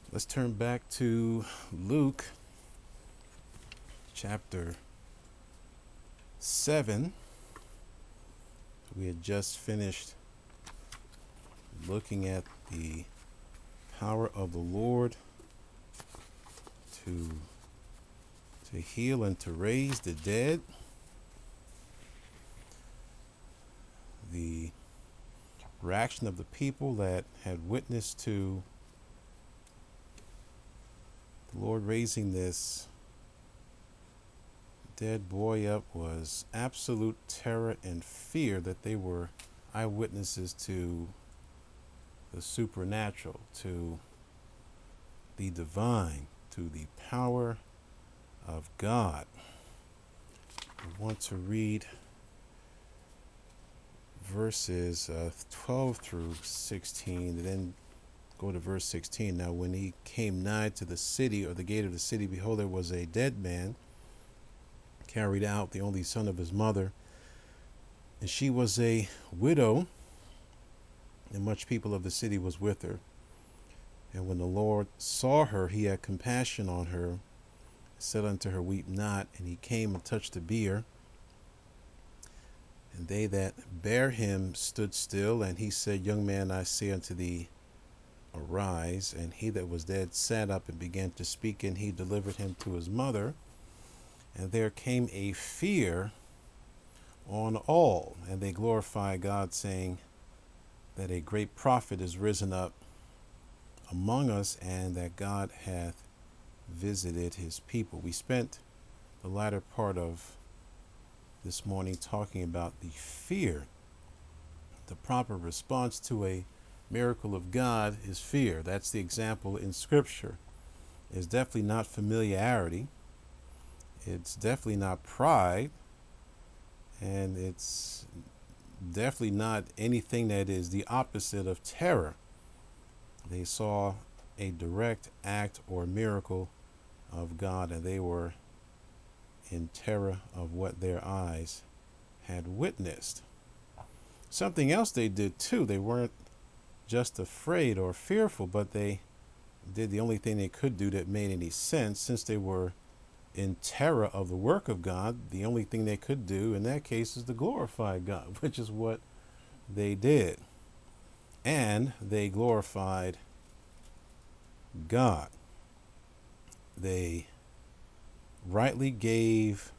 Let's turn back to Luke chapter 7. We had just finished looking at the power of the Lord to heal and to raise the dead. The reaction of the people that had witnessed to the Lord raising this dead boy up was absolute terror and fear that they were eyewitnesses to the supernatural, to the divine, to the power of God. I want to read verses 12 through 16 and then go to verse 16. Now when he came nigh to the city, or the gate of the city, behold, there was a dead man carried out, the only son of his mother, and she was a widow, and much people of the city was with her. And when the Lord saw her, he had compassion on her, said unto her, Weep not. And he came and touched the bier, and they that bare him stood still. And he said, Young man, I say unto thee, arise. And he that was dead sat up and began to speak, and he delivered him to his mother. And there came a fear on all, and they glorified God, saying that a great prophet is risen up among us, and that God hath visited his people. We spent the latter part of this morning talking about the fear. The proper response to a miracle of God is fear. That's the example in Scripture. It's definitely not familiarity. It's definitely not pride. And it's definitely not anything that is the opposite of terror. They saw a direct act or miracle of God, and they were in terror of what their eyes had witnessed. Something else they did too. They weren't just afraid or fearful, but they did the only thing they could do that made any sense. Since they were in terror of the work of God, the only thing they could do in that case is to glorify God, which is what they did. And they glorified God. They rightly gave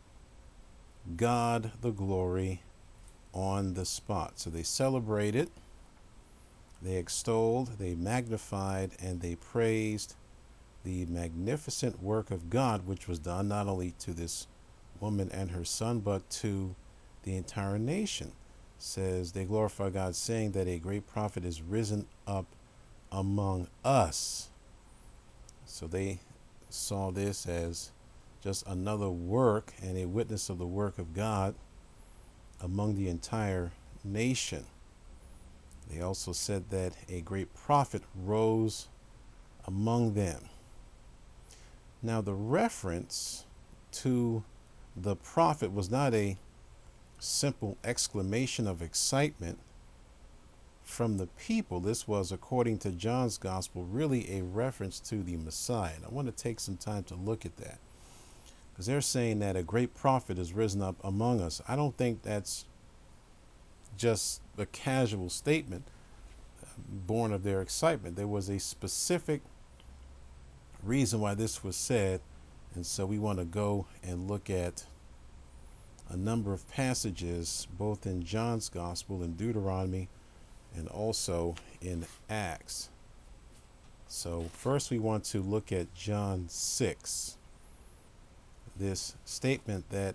God the glory on the spot. So they celebrated, they extolled, they magnified, and they praised the magnificent work of God, which was done not only to this woman and her son, but to the entire nation. It says they glorify God, saying that a great prophet is risen up among us. So they saw this as just another work and a witness of the work of God among the entire nation. They also said that a great prophet rose among them. Now, the reference to the prophet was not a simple exclamation of excitement from the people. This was, according to John's gospel, really a reference to the Messiah. And I want to take some time to look at that, because they're saying that a great prophet is risen up among us. I don't think that's just a casual statement born of their excitement. There was a specific reason why this was said, and so we want to go and look at a number of passages both in John's gospel, in Deuteronomy, and also in Acts. So first we want to look at John 6. This statement that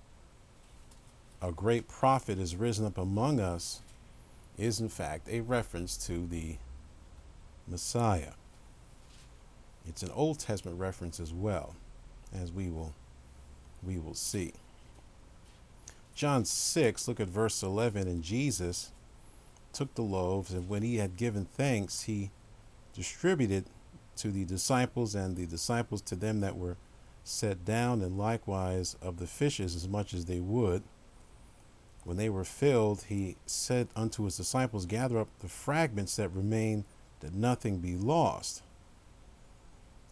a great prophet is risen up among us is in fact a reference to the Messiah. It's an Old Testament reference as well, as we will see. John 6, look at verse 11. And Jesus took the loaves, and when he had given thanks, he distributed to the disciples, and the disciples to them that were set down, and likewise of the fishes as much as they would. When they were filled, he said unto his disciples, Gather up the fragments that remain, that nothing be lost.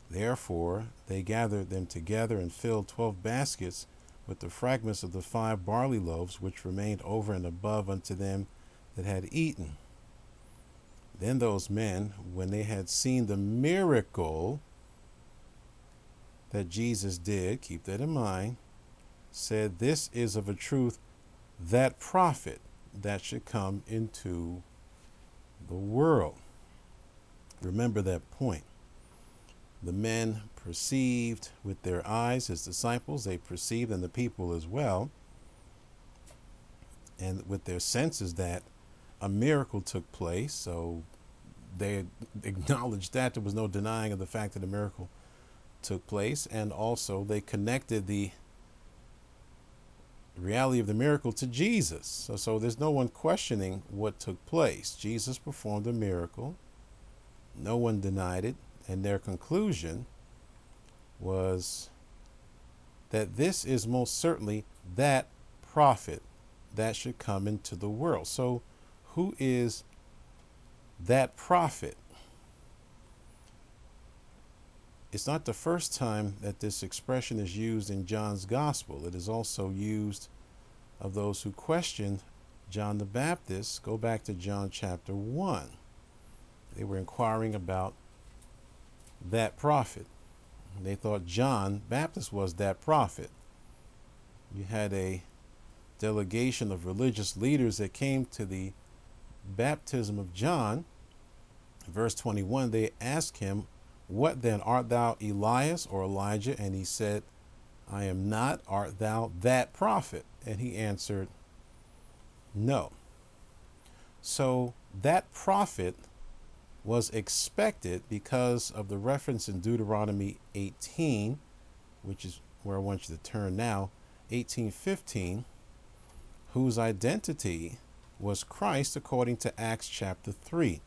Therefore they gathered them together and filled 12 baskets with the fragments of the 5 barley loaves which remained over and above unto them that had eaten. Then those men, when they had seen the miracle that Jesus did, keep that in mind, said, This is of a truth that prophet that should come into the world. Remember that point. The men perceived with their eyes, his disciples, they perceived, and the people as well, and with their senses, that a miracle took place. So they acknowledged that there was no denying of the fact that a miracle took place, and also they connected the reality of the miracle to Jesus. So there's no one questioning what took place. Jesus performed a miracle. No one denied it. And their conclusion was that this is most certainly that prophet that should come into the world. So who is that prophet? It's not the first time that this expression is used in John's gospel. It is also used of those who questioned John the Baptist. Go back to John chapter 1. They were inquiring about that prophet. They thought John Baptist was that prophet. You had a delegation of religious leaders that came to the baptism of John. Verse 21, they asked him, What then, art thou Elias or Elijah? And he said, I am not. Art thou that prophet? And he answered, No. So that prophet was expected because of the reference in Deuteronomy 18, which is where I want you to turn now, 18:15, whose identity was Christ according to Acts chapter 3.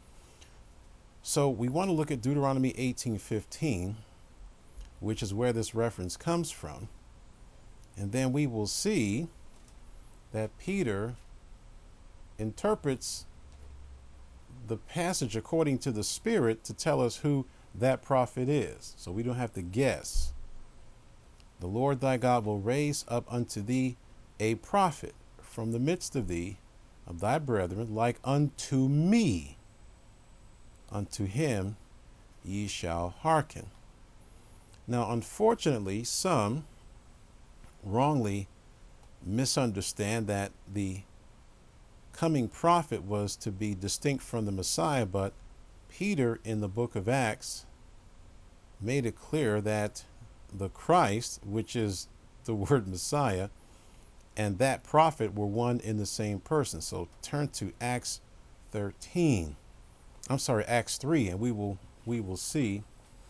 So we want to look at Deuteronomy 18:15, which is where this reference comes from. And then we will see that Peter interprets the passage according to the Spirit to tell us who that prophet is. So we don't have to guess. The Lord thy God will raise up unto thee a prophet from the midst of thee, of thy brethren, like unto me. Unto him ye shall hearken. Now, unfortunately, some wrongly misunderstand that the coming prophet was to be distinct from the Messiah, but Peter in the book of Acts made it clear that the Christ, which is the word Messiah, and that prophet were one in the same person. So turn to Acts 13. I'm sorry, Acts 3, and we will see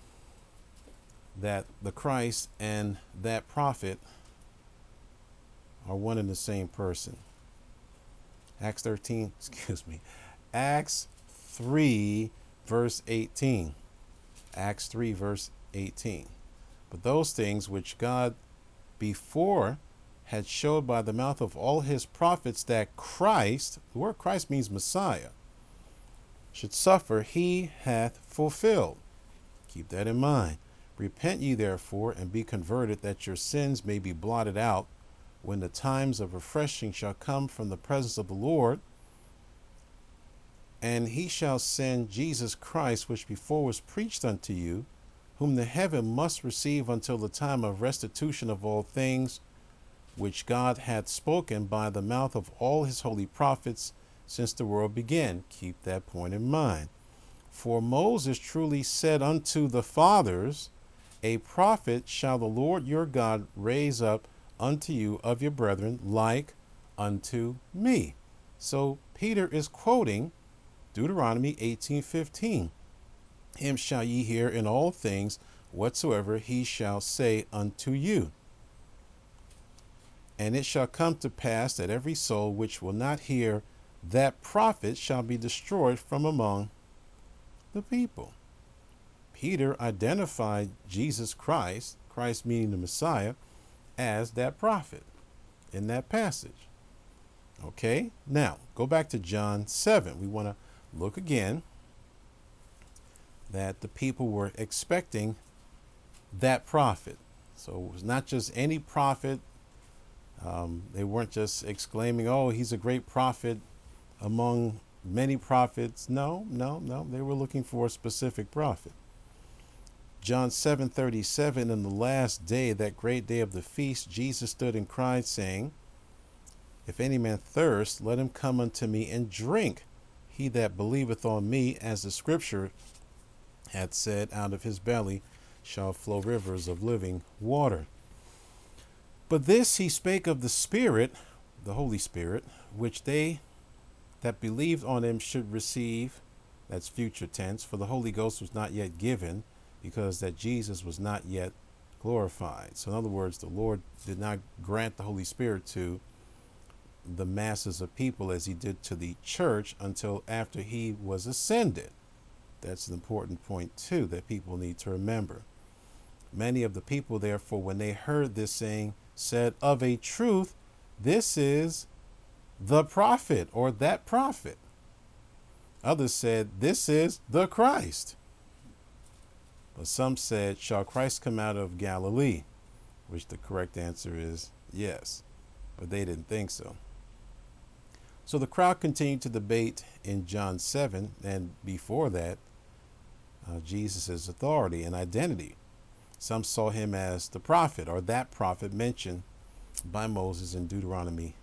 that the Christ and that prophet are one and the same person. Acts 13, Acts 3, verse 18. Acts 3, verse 18. But those things which God before had showed by the mouth of all his prophets that Christ, the word Christ means Messiah, should suffer, he hath fulfilled. Keep that in mind. Repent ye therefore, and be converted, that your sins may be blotted out, when the times of refreshing shall come from the presence of the Lord. And he shall send Jesus Christ, which before was preached unto you, whom the heaven must receive until the time of restitution of all things, which God hath spoken by the mouth of all his holy prophets since the world began. Keep that point in mind. For Moses truly said unto the fathers, A prophet shall the Lord your God raise up unto you of your brethren, like unto me. So Peter is quoting Deuteronomy 18:15. Him shall ye hear in all things whatsoever he shall say unto you. And it shall come to pass that every soul which will not hear that prophet shall be destroyed from among the people. Peter identified Jesus Christ, Christ meaning the Messiah, as that prophet in that passage. Okay, now go back to John 7. We want to look again that the people were expecting that prophet. So it was not just any prophet. They weren't just exclaiming, oh, he's a great prophet among many prophets. No, no, no. They were looking for a specific prophet. John 7:37, in the last day, that great day of the feast, Jesus stood and cried, saying, if any man thirst, let him come unto me and drink. He that believeth on me, as the scripture hath said, out of his belly shall flow rivers of living water. But this he spake of the Spirit, the Holy Spirit, which they that believed on him should receive. That's future tense, for the Holy Ghost was not yet given, because that Jesus was not yet glorified. So in other words, the Lord did not grant the Holy Spirit to the masses of people as he did to the church until after he was ascended. That's an important point too that people need to remember. Many of the people, therefore, when they heard this saying, said, of a truth, this is the prophet, or that prophet. Others said, this is the Christ. But some said, shall Christ come out of Galilee? Which the correct answer is yes. But they didn't think so. So the crowd continued to debate in John 7, and before that, Jesus' authority and identity. Some saw him as the prophet, or that prophet mentioned by Moses in Deuteronomy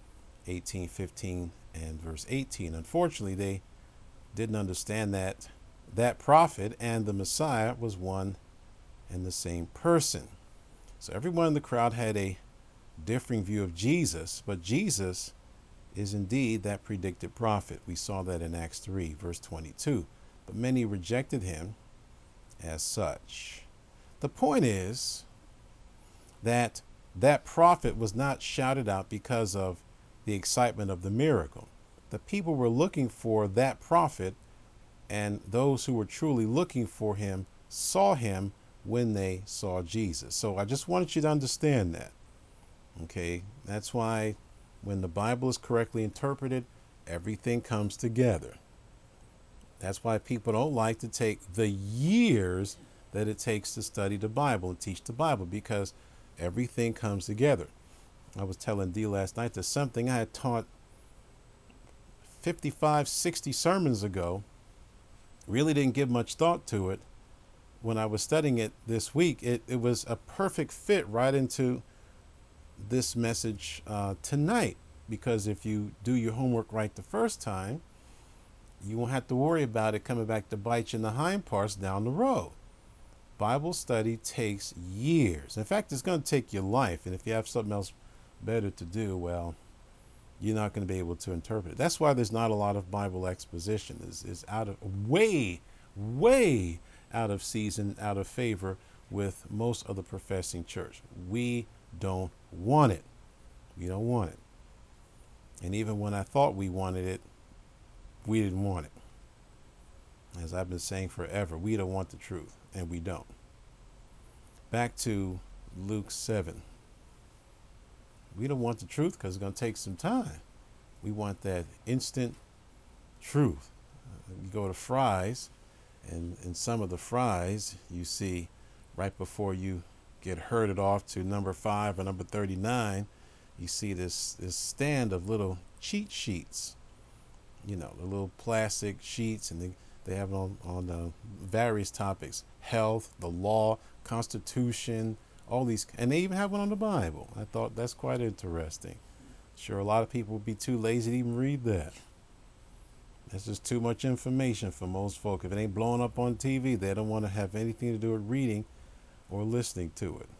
18:15 and verse 18. Unfortunately, they didn't understand that that prophet and the Messiah was one and the same person. So everyone in the crowd had a differing view of Jesus, but Jesus is indeed that predicted prophet. We saw that in Acts 3, verse 22. But many rejected him as such. The point is that that prophet was not shouted out because of the excitement of the miracle. The people were looking for that prophet, and those who were truly looking for him saw him when they saw Jesus. So I just wanted you to understand that. Okay, that's why when the Bible is correctly interpreted, everything comes together. That's why people don't like to take the years that it takes to study the Bible and teach the Bible, because everything comes together. I was telling Dee last night that something I had taught 55, 60 sermons ago, really didn't give much thought to it. When I was studying it this week, it was a perfect fit right into this message tonight, because if you do your homework right the first time, you won't have to worry about it coming back to bite you in the hind parts down the road. Bible study takes years. In fact, it's going to take your life. And if you have something else better to do, well, you're not going to be able to interpret it. That's why there's not a lot of Bible exposition. It's out of way out of season, out of favor with most of the professing church. We don't want it. We don't want it. And even when I thought we wanted it, we didn't want it. As I've been saying forever, we don't want the truth, and we don't. Back to Luke 7. We don't want the truth because it's going to take some time. We want that instant truth. You go to Fry's, and in some of the Fry's, you see right before you get herded off to number 5 or number 39, you see this stand of little cheat sheets. You know, the little plastic sheets, and they have it on various topics: health, the law, Constitution, all these, and they even have one on the Bible. I thought that's quite interesting. Sure, a lot of people would be too lazy to even read that. That's just too much information for most folk. If it ain't blowing up on TV, they don't want to have anything to do with reading or listening to it.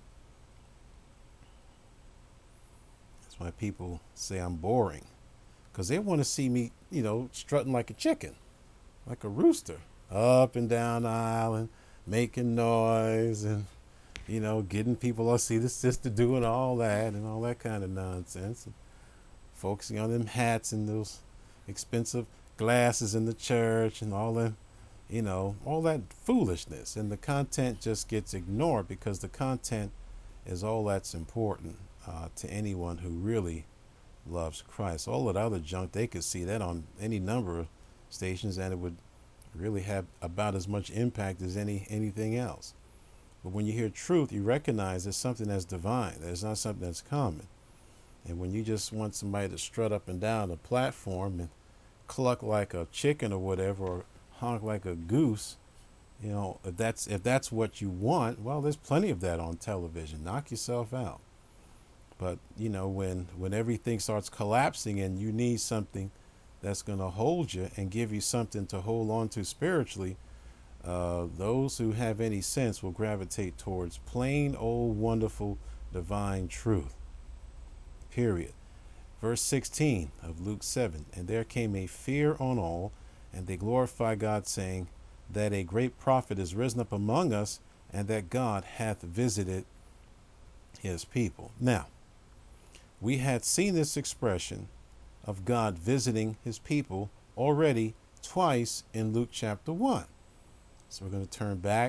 That's why people say I'm boring, because they want to see me, strutting like a chicken, like a rooster, up and down the aisle and making noise and, getting people. I see the sister doing all that and all that kind of nonsense. And focusing on them hats and those expensive glasses in the church and all that, all that foolishness. And the content just gets ignored, because the content is all that's important to anyone who really loves Christ. All that other junk, they could see that on any number of stations, and it would really have about as much impact as anything else. But when you hear truth, you recognize it's something that's divine. There's not something that's common. And when you just want somebody to strut up and down a platform and cluck like a chicken or whatever, or honk like a goose, if that's what you want, well, there's plenty of that on television. Knock yourself out. But when everything starts collapsing and you need something that's going to hold you and give you something to hold on to spiritually, those who have any sense will gravitate towards plain old wonderful divine truth. Period. Verse 16 of Luke 7, and there came a fear on all, and they glorified God, saying that a great prophet is risen up among us, and that God hath visited his people. Now, we had seen this expression of God visiting his people already twice in Luke chapter 1. So we're going to turn back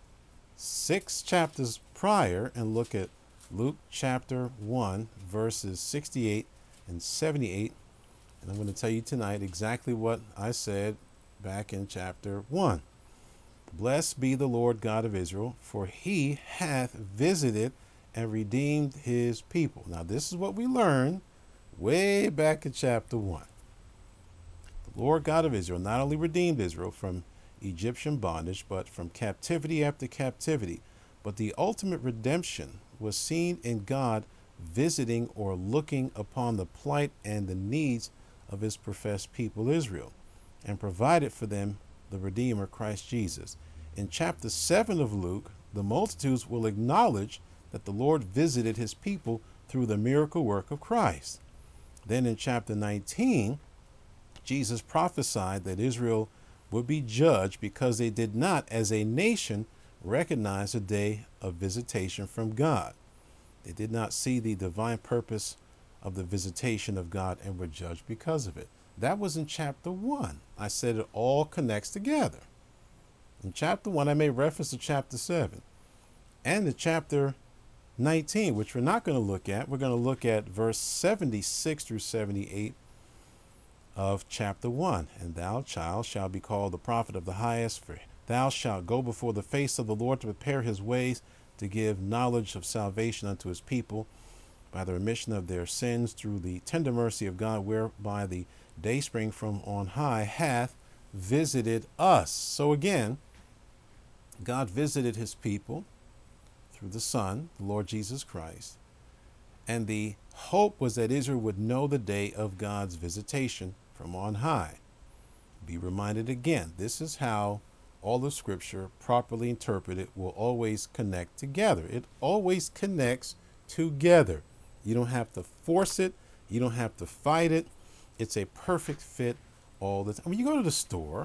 6 chapters prior and look at Luke chapter 1, verses 68 and 78. And I'm going to tell you tonight exactly what I said back in chapter 1. Blessed be the Lord God of Israel, for he hath visited and redeemed his people. Now, this is what we learned way back in chapter 1. The Lord God of Israel not only redeemed Israel from Egyptian bondage, but from captivity after captivity. But the ultimate redemption was seen in God visiting or looking upon the plight and the needs of his professed people Israel, and provided for them the Redeemer, Christ Jesus. In chapter 7 of Luke, the multitudes will acknowledge that the Lord visited his people through the miracle work of Christ. Then in chapter 19, Jesus prophesied that Israel would be judged because they did not, as a nation, recognize a day of visitation from God. They did not see the divine purpose of the visitation of God and were judged because of it. That was in chapter 1. I said it all connects together. In chapter 1, I made reference to chapter 7 and to chapter 19, which we're not going to look at. We're going to look at verse 76 through 78 of chapter 1. And thou, child, shalt be called the prophet of the highest, for thou shalt go before the face of the Lord to prepare his ways, to give knowledge of salvation unto his people by the remission of their sins through the tender mercy of God, whereby the dayspring from on high hath visited us. So again, God visited his people through the Son, the Lord Jesus Christ. And the hope was that Israel would know the day of God's visitation from on high. Be reminded again, this is how all of Scripture, properly interpreted, will always connect together. It always connects together. You don't have to force it. You don't have to fight it. It's a perfect fit all the time. When you go to the store,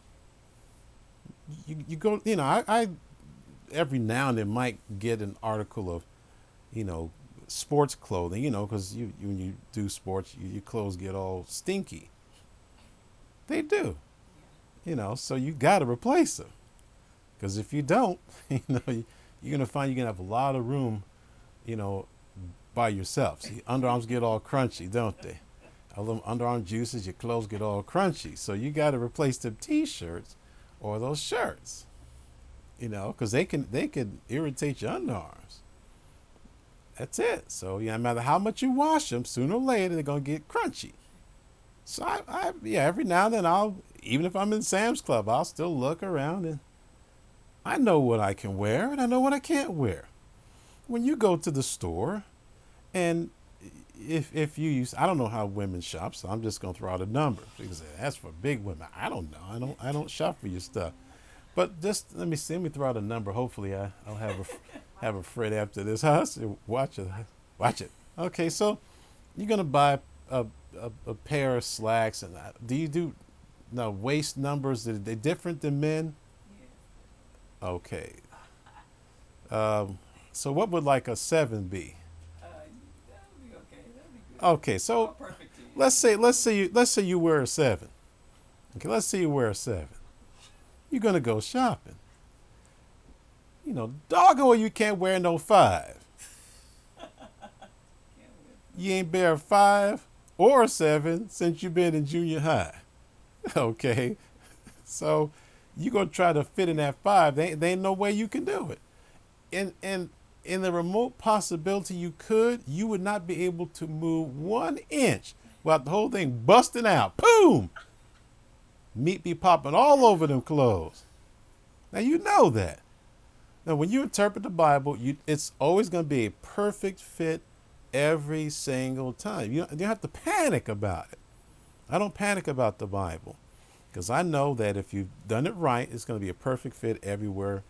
you go, I every now and then might get an article of, sports clothing, because when you do sports, your clothes get all stinky. They do, so you got to replace them. Because if you don't, you're going to find you're going to have a lot of room, by yourself. See, underarms get all crunchy, don't they? All them underarm juices, your clothes get all crunchy. So you got to replace them T-shirts or those shirts, because they can irritate your underarms. That's it. So no matter how much you wash them, sooner or later they're gonna get crunchy. So I every now and then even if I'm in Sam's Club, I'll still look around and I know what I can wear and I know what I can't wear. When you go to the store, and if you use, I don't know how women shop, so I'm just gonna throw out a number because that's for big women. I don't know. I don't shop for your stuff. But just let me throw out a number. Hopefully I'll have a friend after this. Watch it. Okay, so you're gonna buy a pair of slacks, and do you do waist numbers? Are they different than men? Yeah. Okay. So what would like a 7 be? That'd be okay. That'd be good. Okay, so let's say you wear a 7. Okay, let's say you wear a 7. You're gonna go shopping. Doggone, you can't wear no 5. You ain't wear a 5 or a 7 since you've been in junior high. Okay, so you gonna try to fit in that 5. There ain't no way you can do it. in the remote possibility you would not be able to move 1 inch without the whole thing busting out. Boom! Meat be popping all over them clothes. Now you know that. Now when you interpret the Bible, it's always going to be a perfect fit every single time. You don't have to panic about it. I don't panic about the Bible because I know that if you've done it right, it's going to be a perfect fit everywhere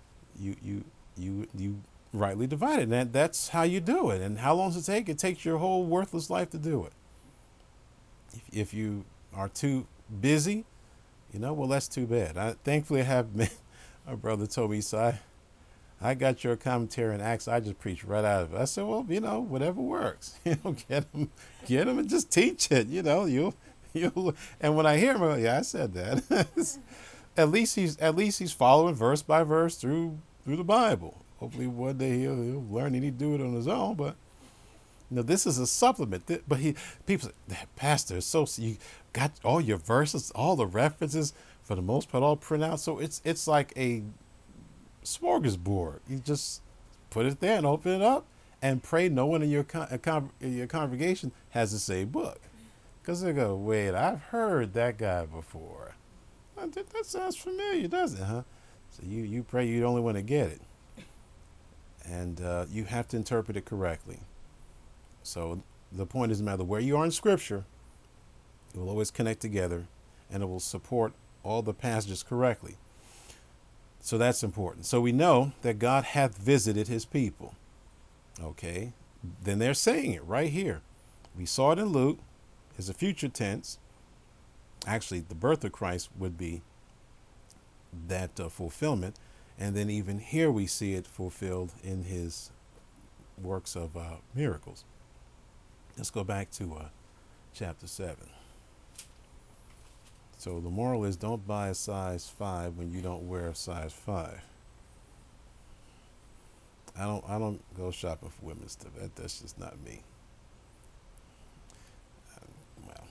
you rightly divide it. And that's how you do it. And how long does it take? It takes your whole worthless life to do it. If you are too busy, well, that's too bad. Thankfully I have been, my brother told me, so I got your commentary and Acts. I just preach right out of it. I said, well, whatever works. Get them and just teach it. You'll. And when I hear him, I go, yeah, I said that. at least he's following verse by verse through the Bible. Hopefully one day he'll learn and he'll do it on his own. But this is a supplement. But people say, Pastor, so you got all your verses, all the references for the most part all printed out. So it's like a smorgasbord. You just put it there and open it up and pray no one in your congregation has the same book. Because they go, wait, I've heard that guy before. That sounds familiar, doesn't it, huh? So you pray you're the only one to get it. And you have to interpret it correctly. So the point is, no matter where you are in Scripture, it will always connect together and it will support all the passages correctly. So that's important. So we know that God hath visited his people. Okay. Then they're saying it right here. We saw it in Luke as a future tense. Actually, the birth of Christ would be that fulfillment. And then even here we see it fulfilled in his works of miracles. Let's go back to chapter 7. So the moral is, don't buy a size 5 when you don't wear a size 5. I don't go shopping for women's stuff. That's just not me. Well,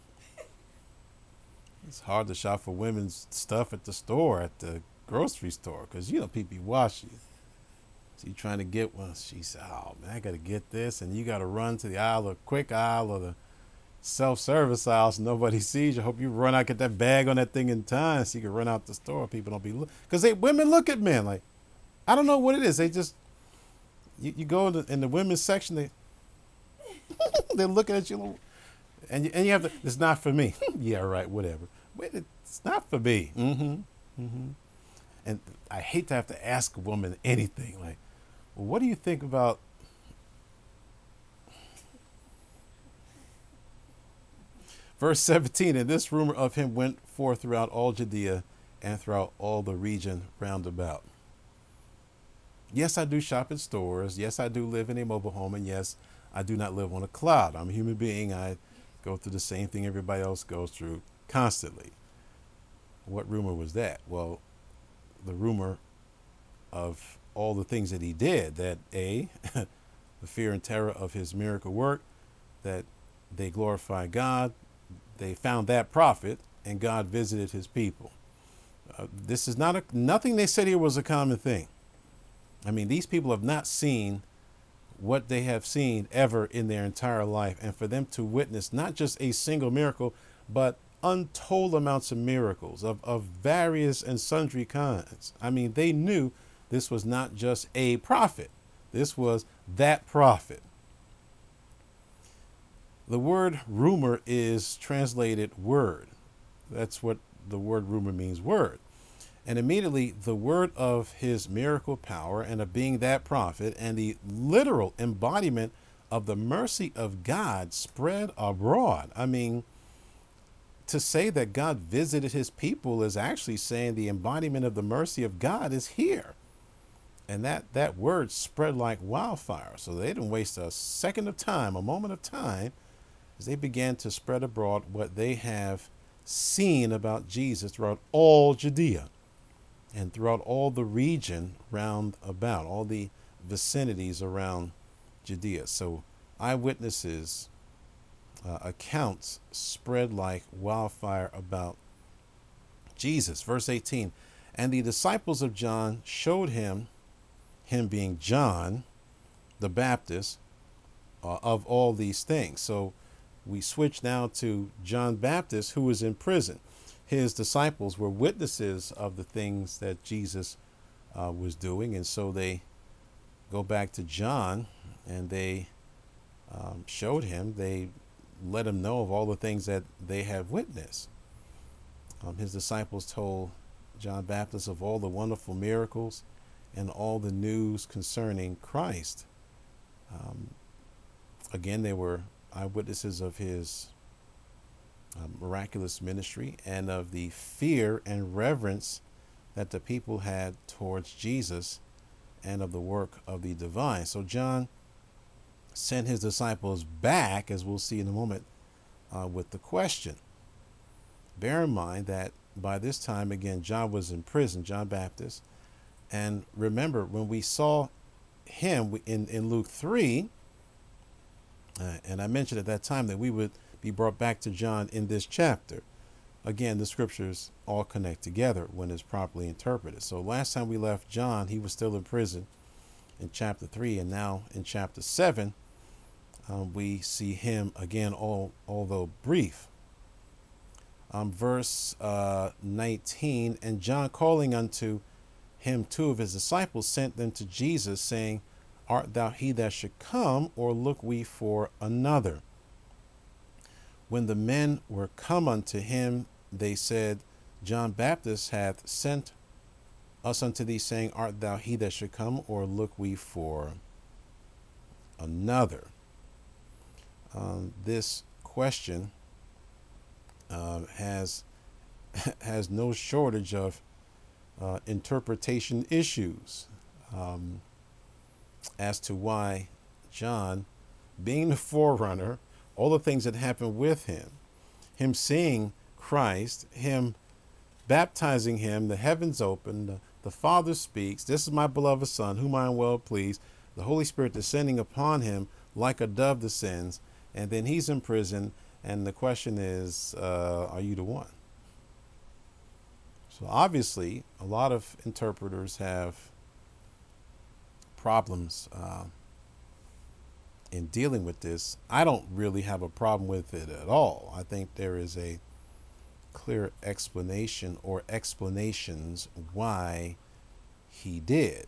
it's hard to shop for women's stuff at the store, at the grocery store, because people be watching you. So you're trying to get one. She said, oh man, I got to get this, and you got to run to the aisle, the quick aisle, or the self-service aisle so nobody sees you. Hope you run out, get that bag on that thing in time so you can run out the store. People don't be because women look at men like, I don't know what it is. They just you go in the women's section, they're looking at you, and you have to. It's not for me. Yeah, right. Whatever. Wait, it's not for me. And I hate to have to ask a woman anything like, well, what do you think about? Verse 17, and this rumor of him went forth throughout all Judea and throughout all the region round about. Yes, I do shop in stores. Yes, I do live in a mobile home. And yes, I do not live on a cloud. I'm a human being. I go through the same thing everybody else goes through constantly. What rumor was that? Well, the rumor of all the things that he did, that the fear and terror of his miracle work, that they glorify God. They found that prophet, and God visited his people. This is nothing they said here was a common thing. I mean, these people have not seen what they have seen ever in their entire life. And for them to witness not just a single miracle, but untold amounts of miracles of various and sundry kinds. I mean, they knew this was not just a prophet. This was that prophet. The word rumor is translated word. That's what the word rumor means, word. And immediately the word of his miracle power and of being that prophet and the literal embodiment of the mercy of God spread abroad. I mean, to say that God visited his people is actually saying the embodiment of the mercy of God is here. And that word spread like wildfire. So they didn't waste a second of time, a moment of time, as they began to spread abroad what they have seen about Jesus throughout all Judea and throughout all the region round about, all the vicinities around Judea. So eyewitnesses, accounts spread like wildfire about Jesus. Verse 18, and the disciples of John showed him him being John the Baptist of all these things. So we switch now to John Baptist, who was in prison. His disciples were witnesses of the things that Jesus was doing, and so they go back to John and they showed him, they let him know of all the things that they had witnessed. His disciples told John Baptist of all the wonderful miracles and all the news concerning Christ. Again, they were eyewitnesses of his miraculous ministry and of the fear and reverence that the people had towards Jesus and of the work of the divine. So John sent his disciples back, as we'll see in a moment, with the question. Bear in mind that by this time, again, John was in prison, John Baptist. And remember, when we saw him in Luke 3, and I mentioned at that time that we would be brought back to John in this chapter. Again, the scriptures all connect together when it's properly interpreted. So last time we left John, he was still in prison in chapter 3, and now in chapter 7, we see him again, although brief. Verse 19, and John, calling unto him 2 of his disciples, sent them to Jesus, saying, Art thou he that should come, or look we for another? When the men were come unto him, they said, John Baptist hath sent us unto thee, saying, Art thou he that should come, or look we for another? This question has no shortage of interpretation issues as to why John, being the forerunner, all the things that happened with him seeing Christ, him baptizing him, the heavens open, the Father speaks, this is my beloved Son, whom I am well pleased, the Holy Spirit descending upon him like a dove descends, and then he's in prison, and the question is, are you the one? So obviously, a lot of interpreters have problems in dealing with this. I don't really have a problem with it at all. I think there is a clear explanation or explanations why he did.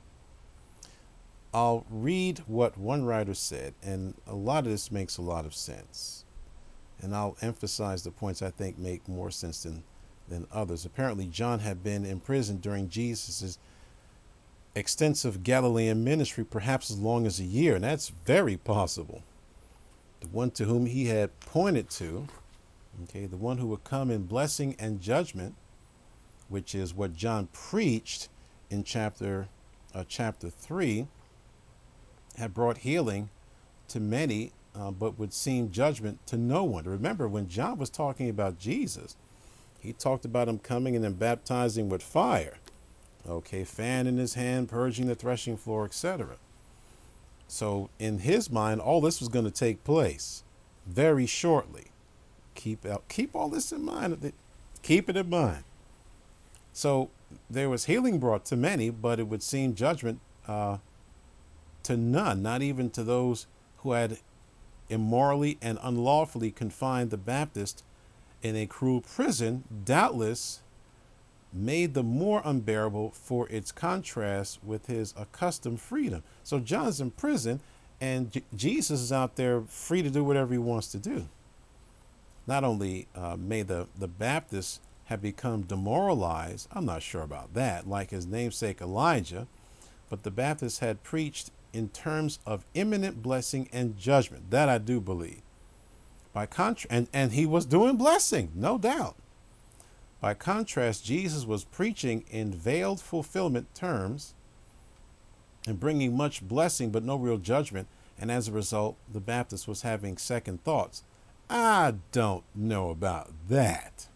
I'll read what one writer said, and a lot of this makes a lot of sense. And I'll emphasize the points I think make more sense than others. Apparently, John had been in prison during Jesus' extensive Galilean ministry, perhaps as long as a year, and that's very possible. The one to whom he had pointed to, okay, the one who would come in blessing and judgment, which is what John preached in chapter 3, had brought healing to many, but would seem judgment to no one. Remember, when John was talking about Jesus, he talked about him coming in and baptizing with fire. Okay, fan in his hand, purging the threshing floor, etc. So in his mind, all this was going to take place very shortly. Keep all this in mind. Keep it in mind. So there was healing brought to many, but it would seem judgment to none, not even to those who had immorally and unlawfully confined the Baptist in a cruel prison, doubtless made the more unbearable for its contrast with his accustomed freedom. So John's in prison, and Jesus is out there free to do whatever he wants to do. Not only may the Baptists have become demoralized, I'm not sure about that, like his namesake Elijah, but the Baptists had preached in terms of imminent blessing and judgment. That I do believe. By contrast, and he was doing blessing, no doubt. By contrast, Jesus was preaching in veiled fulfillment terms and bringing much blessing but no real judgment, and as a result, the Baptist was having second thoughts. I don't know about that.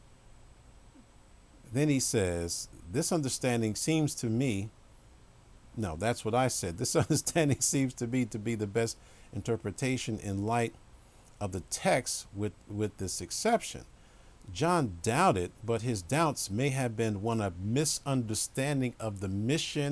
Then he says, this understanding seems to me, no, that's what I said. This understanding seems to me to be the best interpretation in light of the text with this exception. John doubted, but his doubts may have been one of misunderstanding of the mission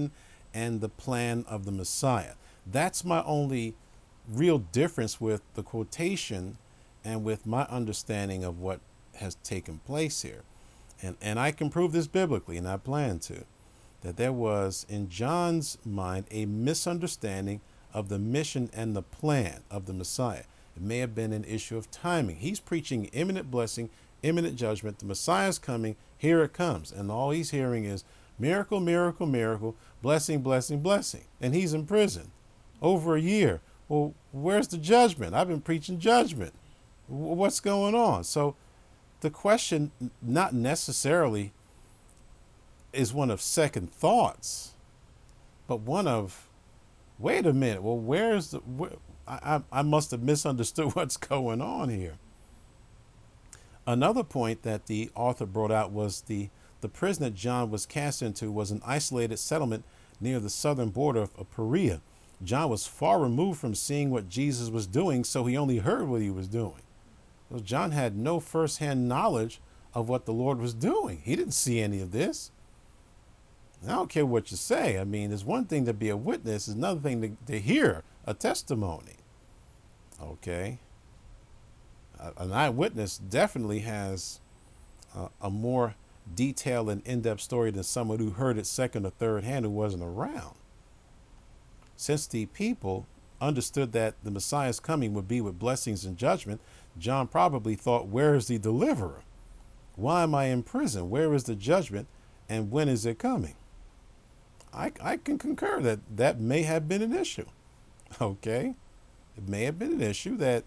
and the plan of the Messiah. That's my only real difference with the quotation and with my understanding of what has taken place here. And I can prove this biblically, and I plan to, that there was in John's mind a misunderstanding of the mission and the plan of the Messiah. It may have been an issue of timing. He's preaching imminent blessing, imminent judgment. The Messiah's coming. Here it comes. And all he's hearing is miracle, miracle, miracle, blessing, blessing, blessing. And he's in prison over a year. Well, where's the judgment? I've been preaching judgment. What's going on? So the question not necessarily is one of second thoughts, but one of, wait a minute, well, I must have misunderstood what's going on here. Another point that the author brought out was the prison that John was cast into was an isolated settlement near the southern border of Perea. John was far removed from seeing what Jesus was doing, so he only heard what he was doing. So John had no firsthand knowledge of what the Lord was doing. He didn't see any of this. I don't care what you say. I mean, it's one thing to be a witness, it's another thing to hear a testimony. Okay. An eyewitness definitely has a more detailed and in-depth story than someone who heard it second or third hand who wasn't around. Since the people understood that the Messiah's coming would be with blessings and judgment, John probably thought, where is the deliverer? Why am I in prison? Where is the judgment? And when is it coming? I can concur that that may have been an issue. Okay. It may have been an issue that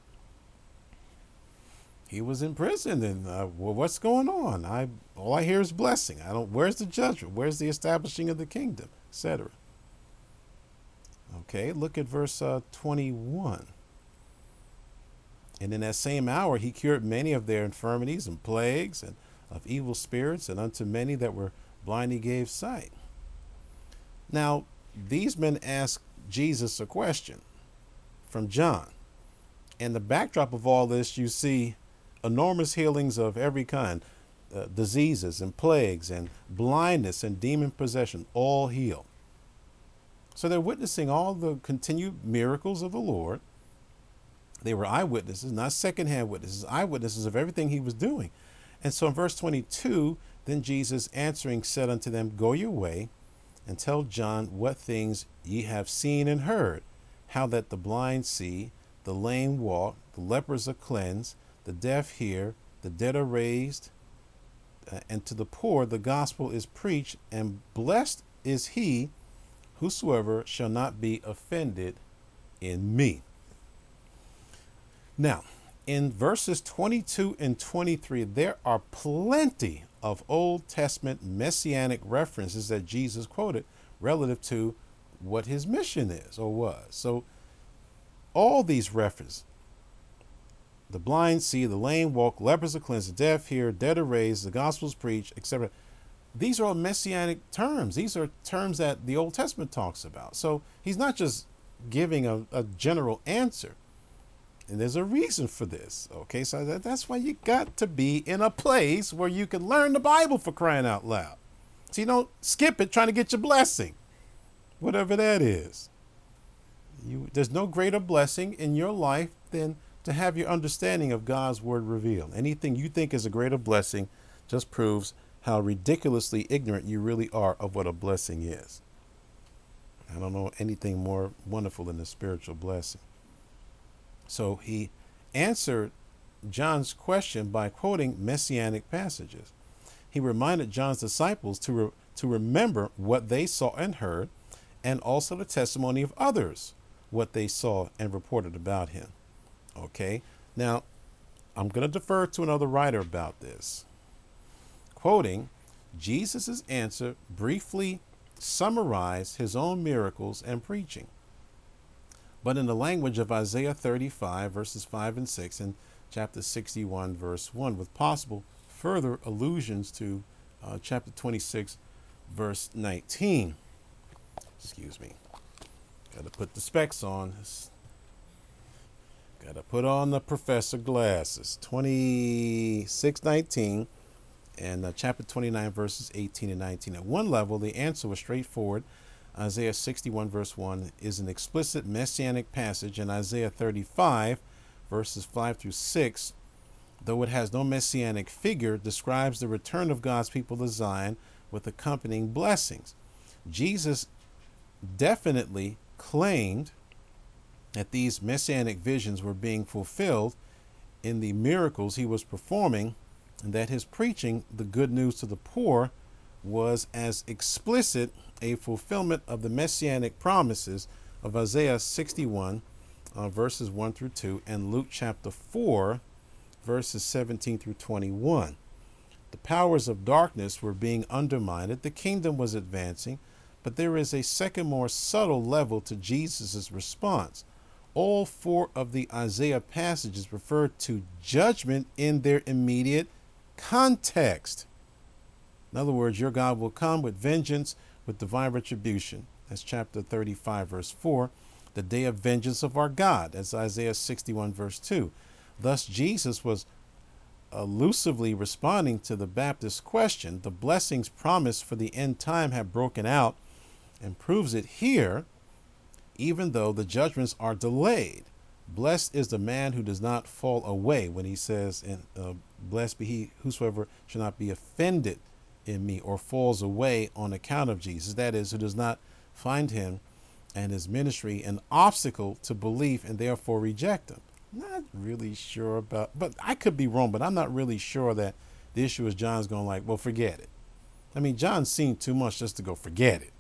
he was in prison and well, what's going on? All I hear is blessing. Where's the judgment? Where's the establishing of the kingdom, etc.? Okay, look at verse 21. And in that same hour, he cured many of their infirmities and plagues and of evil spirits, and unto many that were blind he gave sight. Now, these men asked Jesus a question from John. And the backdrop of all this, you see enormous healings of every kind, diseases and plagues and blindness and demon possession, all healed. So they're witnessing all the continued miracles of the Lord. They were eyewitnesses, not secondhand witnesses, eyewitnesses of everything he was doing. And so in verse 22, then Jesus answering said unto them, go your way and tell John what things ye have seen and heard, how that the blind see, the lame walk, the lepers are cleansed, the deaf hear, the dead are raised, and to the poor the gospel is preached, and blessed is he whosoever shall not be offended in me. Now, in verses 22 and 23, there are plenty of Old Testament messianic references that Jesus quoted relative to what his mission is or was. So all these references, the blind see, the lame walk, lepers are cleansed, the deaf hear, dead are raised, the gospel is preached, etc. These are all messianic terms. These are terms that the Old Testament talks about. So he's not just giving a general answer. And there's a reason for this. Okay, so that's why you got to be in a place where you can learn the Bible, for crying out loud. So you don't skip it trying to get your blessing, whatever that is. There's no greater blessing in your life than to have your understanding of God's word revealed. Anything you think is a greater blessing just proves how ridiculously ignorant you really are of what a blessing is. I don't know anything more wonderful than a spiritual blessing. So he answered John's question by quoting messianic passages. He reminded John's disciples to remember what they saw and heard, and also the testimony of others, what they saw and reported about him. Okay, now I'm going to defer to another writer about this. Quoting, Jesus' answer briefly summarized his own miracles and preaching, but in the language of Isaiah 35, verses 5 and 6, and chapter 61, verse 1, with possible further allusions to chapter 26, verse 19. Excuse me. Got to put the specs on. Got to put on the professor glasses. 26:19 and chapter 29, verses 18 and 19. At one level, the answer was straightforward. Isaiah 61 verse 1 is an explicit messianic passage, and Isaiah 35 verses 5 through 6, though it has no messianic figure, describes the return of God's people to Zion with accompanying blessings. Jesus definitely claimed that these messianic visions were being fulfilled in the miracles he was performing, and that his preaching the good news to the poor was as explicit a fulfillment of the messianic promises of Isaiah 61 verses 1 through 2 and Luke chapter 4 verses 17 through 21. The powers of darkness were being undermined, the kingdom was advancing, but there is a second, more subtle level to Jesus' response. All four of the Isaiah passages refer to judgment in their immediate context. In other words, your God will come with vengeance, with divine retribution. That's chapter 35, verse 4. The day of vengeance of our God. That's Isaiah 61, verse 2. Thus, Jesus was elusively responding to the Baptist question. The blessings promised for the end time have broken out, and proves it here, even though the judgments are delayed. Blessed is the man who does not fall away, when he says, and blessed be he whosoever shall not be offended in me or falls away on account of Jesus. That is, who does not find him and his ministry an obstacle to belief and therefore reject him. Not really sure about, but I could be wrong, but I'm not really sure that the issue is John's going like, well, forget it. I mean, John's seen too much just to go forget it.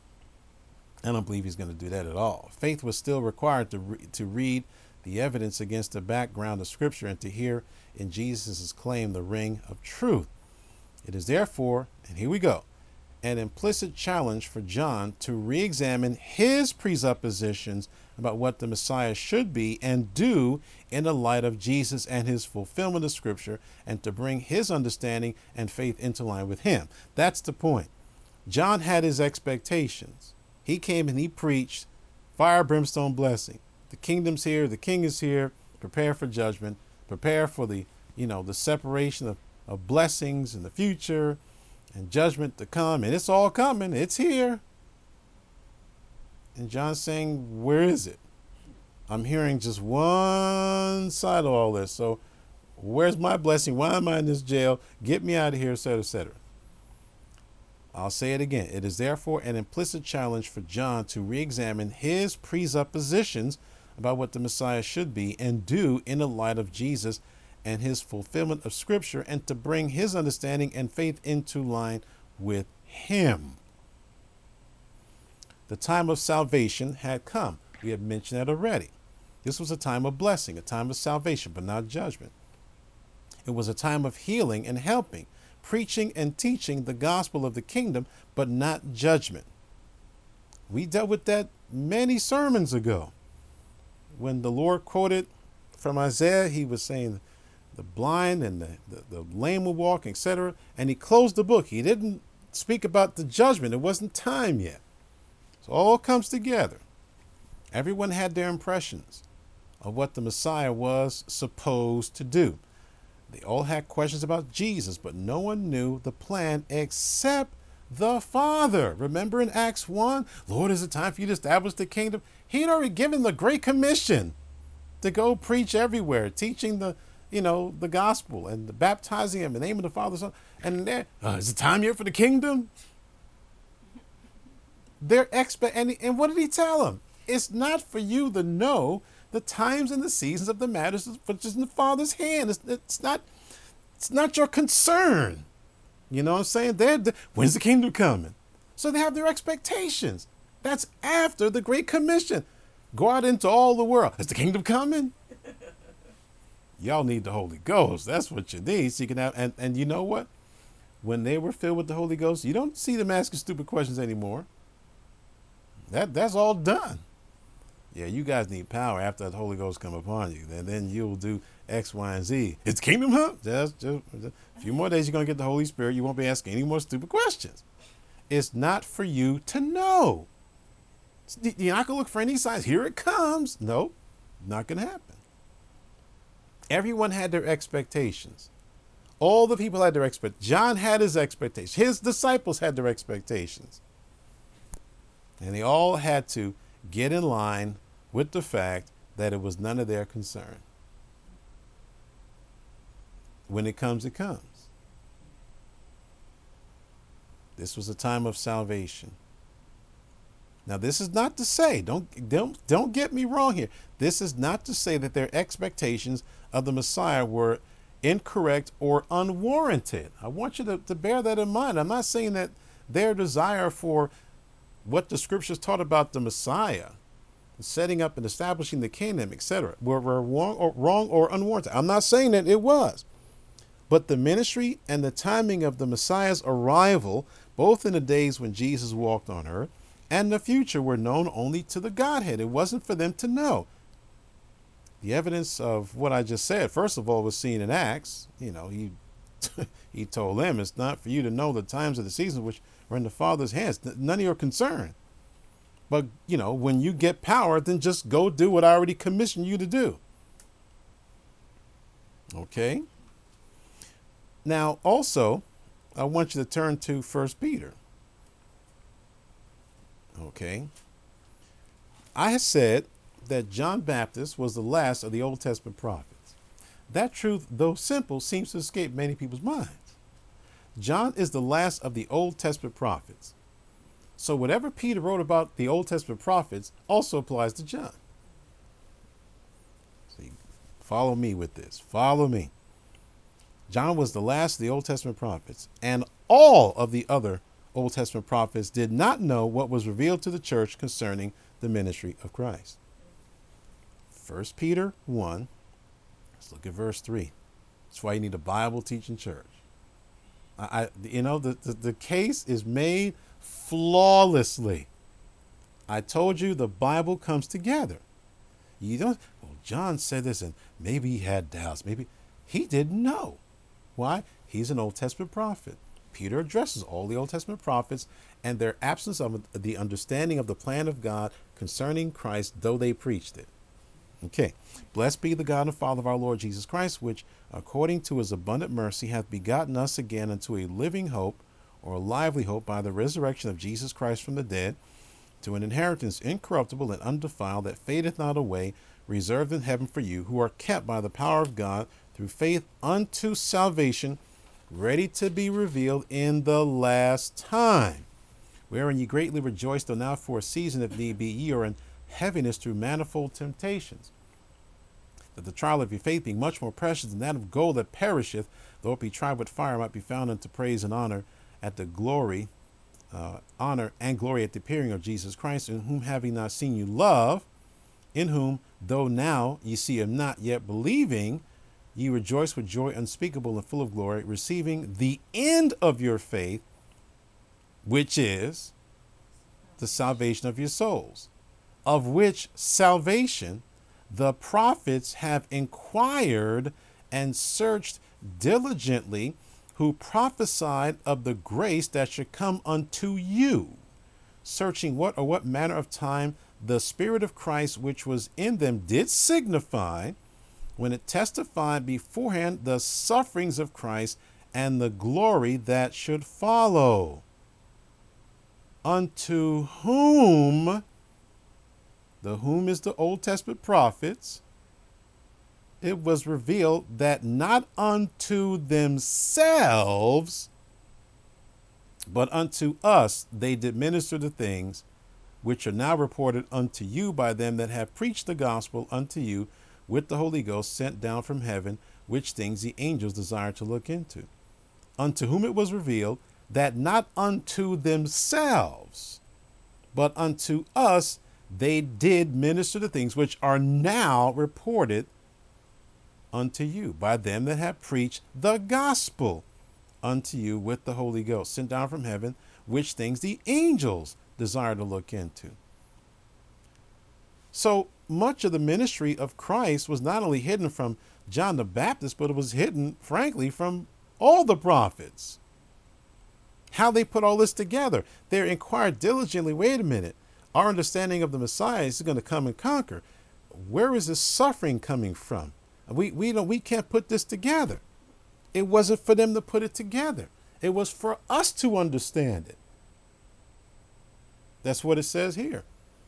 I don't believe he's going to do that at all. Faith was still required to read the evidence against the background of Scripture and to hear in Jesus' claim the ring of truth. It is therefore, and here we go, an implicit challenge for John to re-examine his presuppositions about what the Messiah should be and do in the light of Jesus and his fulfillment of Scripture, and to bring his understanding and faith into line with him. That's the point. John had his expectations. He came and he preached fire, brimstone, blessing. The kingdom's here. The king is here. Prepare for judgment. Prepare for the separation of blessings in the future and judgment to come. And it's all coming. It's here. And John's saying, where is it? I'm hearing just one side of all this. So where's my blessing? Why am I in this jail? Get me out of here, etc., etc. I'll say it again. It is therefore an implicit challenge for John to re-examine his presuppositions about what the Messiah should be and do in the light of Jesus and his fulfillment of Scripture, and to bring his understanding and faith into line with him. The time of salvation had come. We had mentioned that already. This was a time of blessing, a time of salvation, but not judgment. It was a time of healing and helping, preaching and teaching the gospel of the kingdom, but not judgment. We dealt with that many sermons ago. When the Lord quoted from Isaiah, he was saying the blind and the lame will walk, etc. And he closed the book. He didn't speak about the judgment. It wasn't time yet. So it all comes together. Everyone had their impressions of what the Messiah was supposed to do. They all had questions about Jesus, but no one knew the plan except the Father. Remember in Acts 1, Lord, is it time for you to establish the kingdom? He had already given the Great Commission to go preach everywhere, teaching the gospel and baptizing him in the name of the Father, Son. And is it time yet for the kingdom? And what did he tell them? It's not for you to know the times and the seasons of the matters which is in the Father's hand. It's not your concern. You know what I'm saying? When's the kingdom coming? So they have their expectations. That's after the Great Commission. Go out into all the world. Is the kingdom coming? Y'all need the Holy Ghost. That's what you need. So you can have, and you know what? When they were filled with the Holy Ghost, you don't see them asking stupid questions anymore. That's all done. Yeah, you guys need power after the Holy Ghost come upon you. And then you'll do X, Y, and Z. It's kingdom, huh? Just a few more days, you're going to get the Holy Spirit. You won't be asking any more stupid questions. It's not for you to know. You're not going to look for any signs. Here it comes. Nope, not going to happen. Everyone had their expectations. All the people had their expectations. John had his expectations. His disciples had their expectations. And they all had to get in line with the fact that it was none of their concern. When it comes, it comes. This was a time of salvation. Now, this is not to say, don't get me wrong here. This is not to say that their expectations of the Messiah were incorrect or unwarranted. I want you to bear that in mind. I'm not saying that their desire for what the scriptures taught about the Messiah, setting up and establishing the kingdom, etc., were wrong or unwarranted. I'm not saying that it was. But the ministry and the timing of the Messiah's arrival, both in the days when Jesus walked on earth and the future, were known only to the Godhead. It wasn't for them to know. The evidence of what I just said, first of all, was seen in Acts. He told them, it's not for you to know the times of the seasons which are in the Father's hands. None of your concern. But, when you get power, then just go do what I already commissioned you to do. Okay? Now, also, I want you to turn to 1 Peter. Okay. I have said that John Baptist was the last of the Old Testament prophets. That truth, though simple, seems to escape many people's minds. John is the last of the Old Testament prophets. So whatever Peter wrote about the Old Testament prophets also applies to John. See, follow me with this. Follow me. John was the last of the Old Testament prophets, and all of the other Old Testament prophets did not know what was revealed to the church concerning the ministry of Christ. 1 Peter 1, let's look at verse 3. That's why you need a Bible teaching church. The case is made flawlessly. I told you the Bible comes together. You don't, well, John said this and maybe he had doubts. Maybe he didn't know. Why? He's an Old Testament prophet. Peter addresses all the Old Testament prophets and their absence of the understanding of the plan of God concerning Christ, though they preached it. Okay. Blessed be the God and Father of our Lord Jesus Christ, which according to his abundant mercy hath begotten us again unto a living hope, or a lively hope, by the resurrection of Jesus Christ from the dead, to an inheritance incorruptible and undefiled, that fadeth not away, reserved in heaven for you, who are kept by the power of God through faith unto salvation, ready to be revealed in the last time, wherein ye greatly rejoice, though now for a season, if need be, ye are in heaviness through manifold temptations, that the trial of your faith, being much more precious than that of gold that perisheth, though it be tried with fire, might be found unto praise and honor at the glory, honor and glory at the appearing of Jesus Christ, in whom having not seen you love, in whom, though now ye see him not, yet believing, ye rejoice with joy unspeakable and full of glory, receiving the end of your faith, which is the salvation of your souls, of which salvation the prophets have inquired and searched diligently, who prophesied of the grace that should come unto you, searching what manner of time the Spirit of Christ which was in them did signify, when it testified beforehand the sufferings of Christ and the glory that should follow. Unto whom, the whom is the Old Testament prophets, it was revealed that not unto themselves, but unto us they did minister the things which are now reported unto you by them that have preached the gospel unto you with the Holy Ghost sent down from heaven, which things the angels desire to look into. Unto whom it was revealed that not unto themselves, but unto us they did minister the things which are now reported unto you by them that have preached the gospel unto you with the Holy Ghost sent down from heaven, which things the angels desire to look into. So much of the ministry of Christ was not only hidden from John the Baptist, but it was hidden, frankly, from all the prophets. How they put all this together. They inquired diligently, wait a minute, our understanding of the Messiah is going to come and conquer. Where is this suffering coming from? We can't put this together. It wasn't for them to put it together. It was for us to understand it. That's what it says here.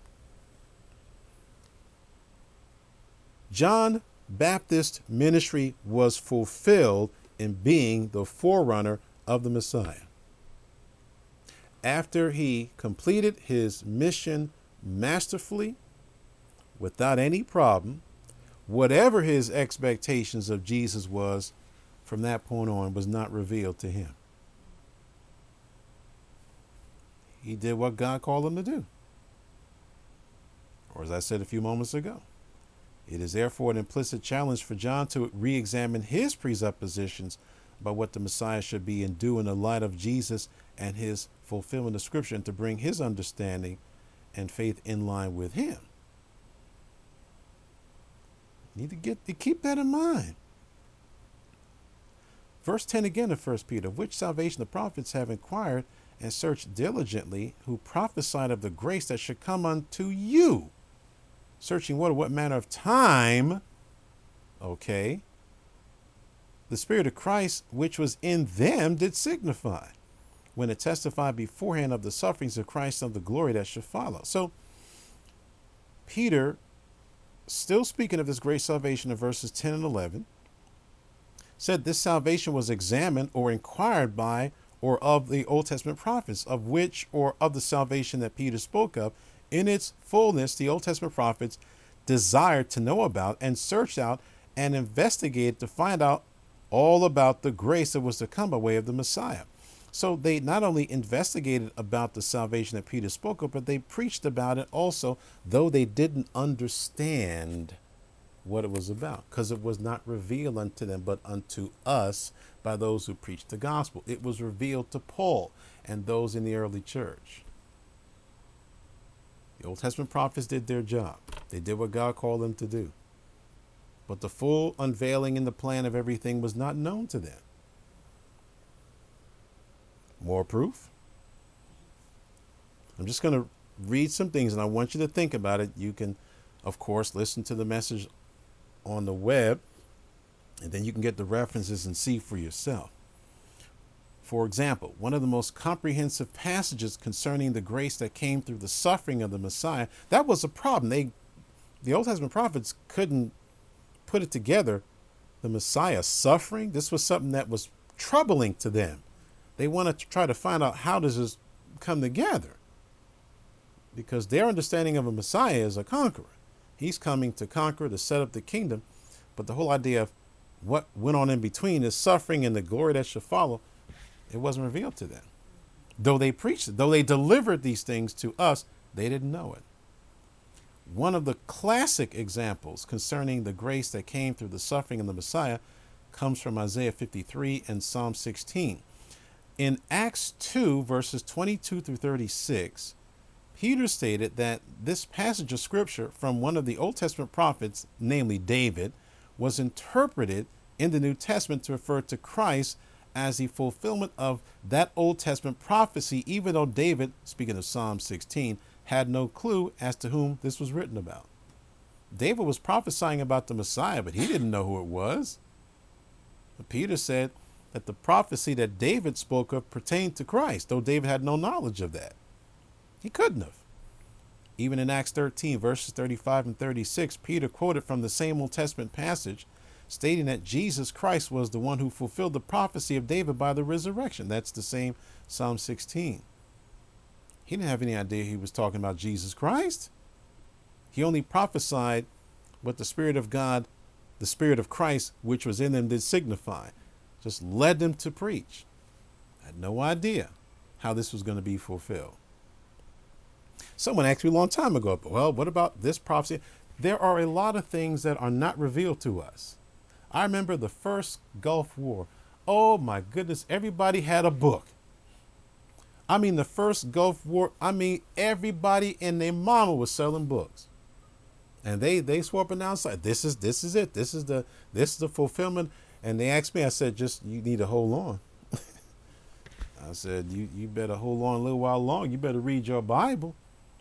John Baptist's ministry was fulfilled in being the forerunner of the Messiah. After he completed his mission masterfully, without any problem, whatever his expectations of Jesus was from that point on was not revealed to him. He did what God called him to do. Or as I said a few moments ago, it is therefore an implicit challenge for John to re-examine his presuppositions about what the Messiah should be and do in the light of Jesus and his fulfillment of Scripture, and to bring his understanding and faith in line with him. You need to keep that in mind. Verse 10 again of 1 Peter, of which salvation the prophets have inquired and searched diligently, who prophesied of the grace that should come unto you. Searching what manner of time, okay, the Spirit of Christ which was in them did signify, when it testified beforehand of the sufferings of Christ and of the glory that should follow. So Peter, still speaking of this great salvation in verses 10 and 11, said this salvation was examined or inquired by or of the Old Testament prophets, of which or of the salvation that Peter spoke of. In its fullness, the Old Testament prophets desired to know about and searched out and investigated to find out all about the grace that was to come by way of the Messiah. So they not only investigated about the salvation that Peter spoke of, but they preached about it also, though they didn't understand what it was about, because it was not revealed unto them, but unto us by those who preached the gospel. It was revealed to Paul and those in the early church. The Old Testament prophets did their job. They did what God called them to do. But the full unveiling in the plan of everything was not known to them. More proof? I'm just going to read some things, and I want you to think about it. You can, of course, listen to the message on the web, and then you can get the references and see for yourself. For example, one of the most comprehensive passages concerning the grace that came through the suffering of the Messiah, that was a problem. The Old Testament prophets couldn't put it together. The Messiah suffering, this was something that was troubling to them. They wanted to try to find out, how does this come together? Because their understanding of a Messiah is a conqueror. He's coming to conquer, to set up the kingdom. But the whole idea of what went on in between is suffering and the glory that should follow, it wasn't revealed to them. Though they preached it, though they delivered these things to us, they didn't know it. One of the classic examples concerning the grace that came through the suffering of the Messiah comes from Isaiah 53 and Psalm 16. In Acts 2, verses 22 through 36, Peter stated that this passage of scripture from one of the Old Testament prophets, namely David, was interpreted in the New Testament to refer to Christ as the fulfillment of that Old Testament prophecy, even though David, speaking of Psalm 16, had no clue as to whom this was written about. David was prophesying about the Messiah, but he didn't know who it was. But Peter said that the prophecy that David spoke of pertained to Christ, though David had no knowledge of that. He couldn't have. Even in Acts 13, verses 35 and 36, Peter quoted from the same Old Testament passage, stating that Jesus Christ was the one who fulfilled the prophecy of David by the resurrection. That's the same Psalm 16. He didn't have any idea he was talking about Jesus Christ. He only prophesied what the Spirit of God, the Spirit of Christ, which was in them, did signify. Just led them to preach. Had no idea how this was going to be fulfilled. Someone asked me a long time ago, well, what about this prophecy? There are a lot of things that are not revealed to us. I remember the first Gulf War. Oh my goodness, everybody had a book. I mean, the first Gulf War, everybody and their mama was selling books. And they swore up and down, like, this is it. This is the fulfillment. And they asked me, I said, you need to hold on. I said, you better hold on a little while longer. You better read your Bible.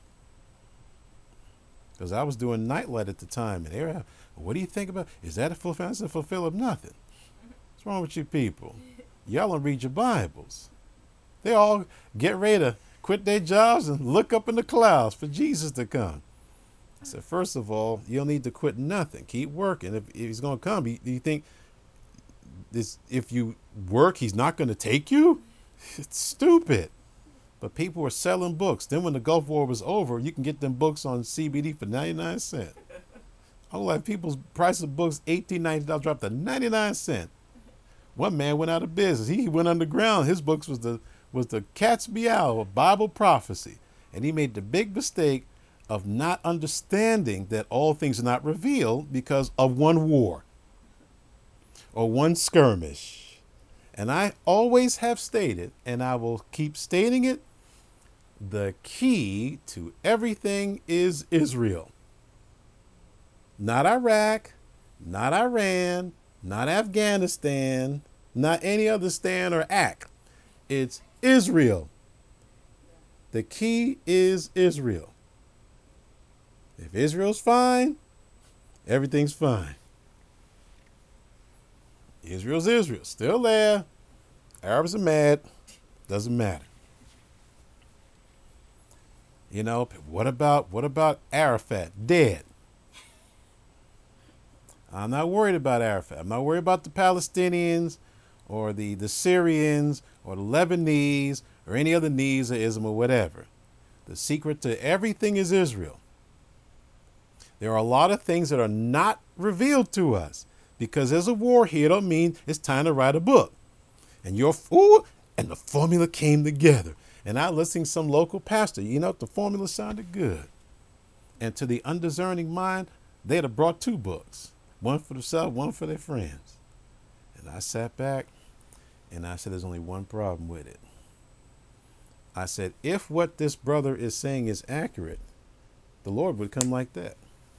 Because I was doing Nightlight at the time. And they were, what do you think about? Is that a fulfillment? That's a fulfillment of nothing. What's wrong with you people? Y'all don't read your Bibles. They all get ready to quit their jobs and look up in the clouds for Jesus to come. I said, first of all, you don't need to quit nothing. Keep working. If he's going to come, you think this? If you work, he's not going to take you? It's stupid. But people were selling books. Then when the Gulf War was over, you can get them books on CBD for 99 cents. I'm like, people's price of books, $18, $19, dropped to 99 cents. One man went out of business. He went underground. His books was the Cat's Meow, Bible prophecy. And he made the big mistake of not understanding that all things are not revealed because of one war or one skirmish. And I always have stated, and I will keep stating it, the key to everything is Israel. Not Iraq, not Iran, not Afghanistan, not any other stand or act. It's Israel. The key is Israel. If Israel's fine, everything's fine. Israel's Israel. Still there. Arabs are mad. Doesn't matter. You know, what about Arafat? Dead. I'm not worried about Arafat. I'm not worried about the Palestinians or the Syrians or the Lebanese or any other needs of Islam or whatever. The secret to everything is Israel. There are a lot of things that are not revealed to us because there's a war here. Don't mean it's time to write a book. And and the formula came together. And I listened to some local pastor. You know, the formula sounded good. And to the undiscerning mind, they'd have brought 2 books. One for themselves, one for their friends. And I sat back and I said, there's only one problem with it. I said, if what this brother is saying is accurate, the Lord would come like that.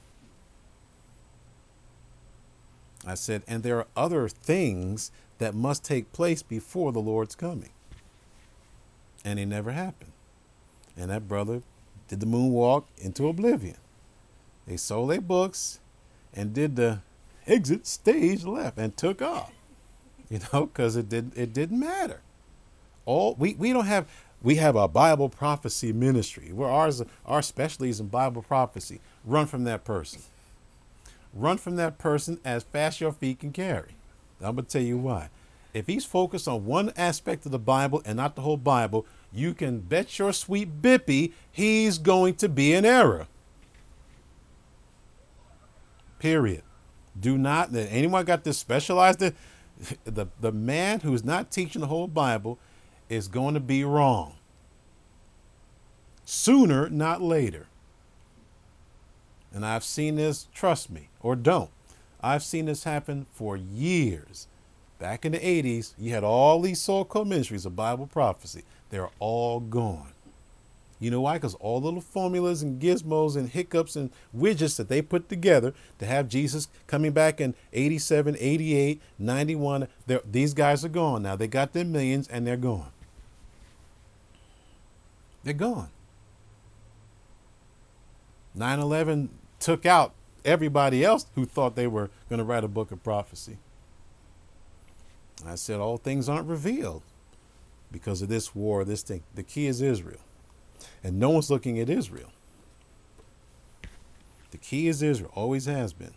I said, and there are other things that must take place before the Lord's coming. And it never happened. And that brother did the moonwalk into oblivion. They sold their books and did the exit stage left and took off, you know, because it didn't matter. We have a Bible prophecy ministry where our specialty is in Bible prophecy. Run from that person. Run from that person as fast as your feet can carry. I'm going to tell you why. If he's focused on one aspect of the Bible and not the whole Bible, you can bet your sweet bippy he's going to be in error. Period. Do not let anyone got this specialized. The man who's not teaching the whole Bible is going to be wrong. Sooner, not later. And I've seen this, trust me, or don't. I've seen this happen for years. Back in the 80s, you had all these so-called ministries of Bible prophecy. They're all gone. You know why? Because all little formulas and gizmos and hiccups and widgets that they put together to have Jesus coming back in 87, 88, 91, these guys are gone now. They got their millions and they're gone. They're gone. 9/11 took out everybody else who thought they were going to write a book of prophecy. I said all things aren't revealed because of this war, this thing. The key is Israel. And no one's looking at Israel. The key is Israel, always has been.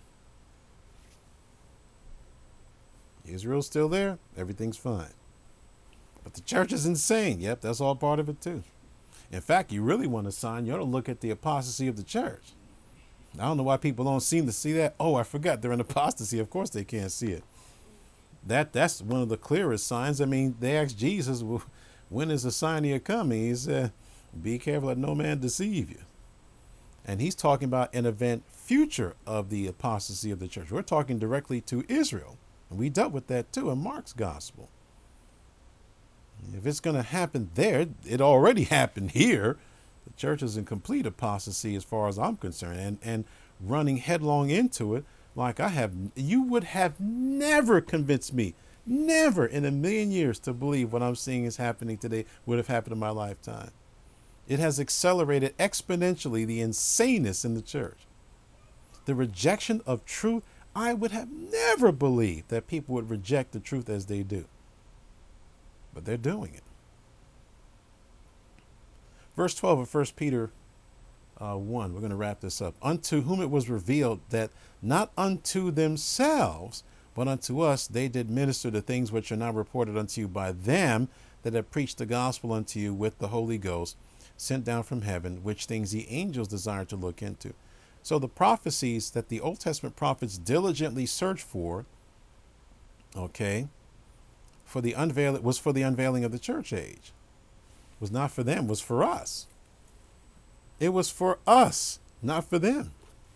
Israel's still there, everything's fine. But the church is insane. Yep, that's all part of it too. In fact, you really want a sign, you ought to look at the apostasy of the church. I don't know why people don't seem to see that. Oh, I forgot, they're in apostasy. Of course they can't see it. That's one of the clearest signs. I mean, they asked Jesus, well, when is the sign of your coming? He said, be careful that no man deceive you. And he's talking about an event future of the apostasy of the church. We're talking directly to Israel. And we dealt with that too in Mark's gospel. If it's going to happen there, it already happened here. The church is in complete apostasy as far as I'm concerned, and running headlong into it like I have. You would have never convinced me, never in a million years, to believe what I'm seeing is happening today would have happened in my lifetime. It has accelerated exponentially the insaneness in the church. The rejection of truth. I would have never believed that people would reject the truth as they do. But they're doing it. Verse 12 of 1 Peter 1. We're going to wrap this up. Unto whom it was revealed that not unto themselves, but unto us they did minister the things which are now reported unto you by them that have preached the gospel unto you with the Holy Ghost, sent down from heaven, which things the angels desire to look into. So the prophecies that the Old Testament prophets diligently searched for, okay, for the unveiling of the church age. It was not for them, it was for us. It was for us, not for them.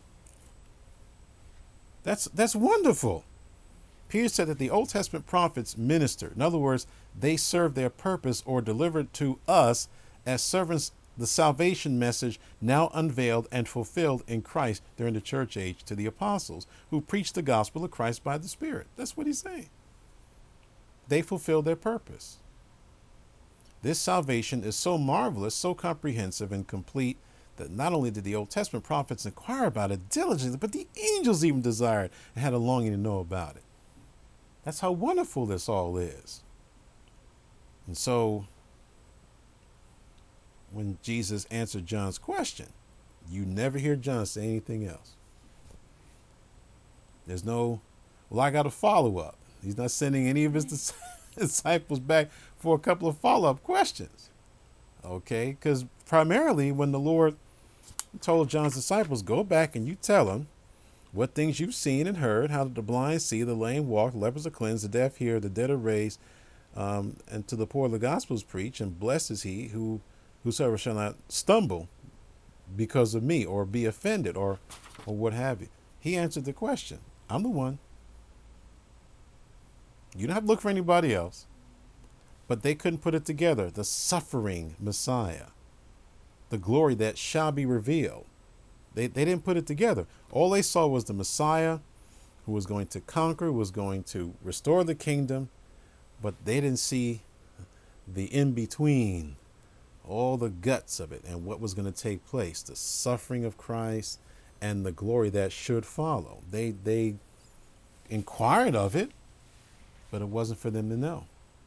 That's wonderful. Peter said that the Old Testament prophets ministered. In other words, they served their purpose or delivered to us as servants the salvation message now unveiled and fulfilled in Christ during the church age to the apostles who preached the gospel of Christ by the Spirit. That's what he's saying. They fulfilled their purpose. This salvation is so marvelous, so comprehensive and complete that not only did the Old Testament prophets inquire about it diligently, but the angels even desired and had a longing to know about it. That's how wonderful this all is. And so when Jesus answered John's question, you never hear John say anything else. There's no, well, I got a follow-up. He's not sending any of his disciples back for a couple of follow-up questions. Okay, because primarily when the Lord told John's disciples, go back and you tell them what things you've seen and heard, how the blind see, the lame walk, lepers are cleansed, the deaf hear, the dead are raised, and to the poor the gospel is preached, and blessed is he whosoever shall not stumble because of me or be offended or what have you. He answered the question. I'm the one. You don't have to look for anybody else. But they couldn't put it together. The suffering Messiah, the glory that shall be revealed. They didn't put it together. All they saw was the Messiah who was going to conquer, who was going to restore the kingdom, but they didn't see the in-between, all the guts of it and what was going to take place, the suffering of Christ and the glory that should follow. They inquired of it, but it wasn't for them to know.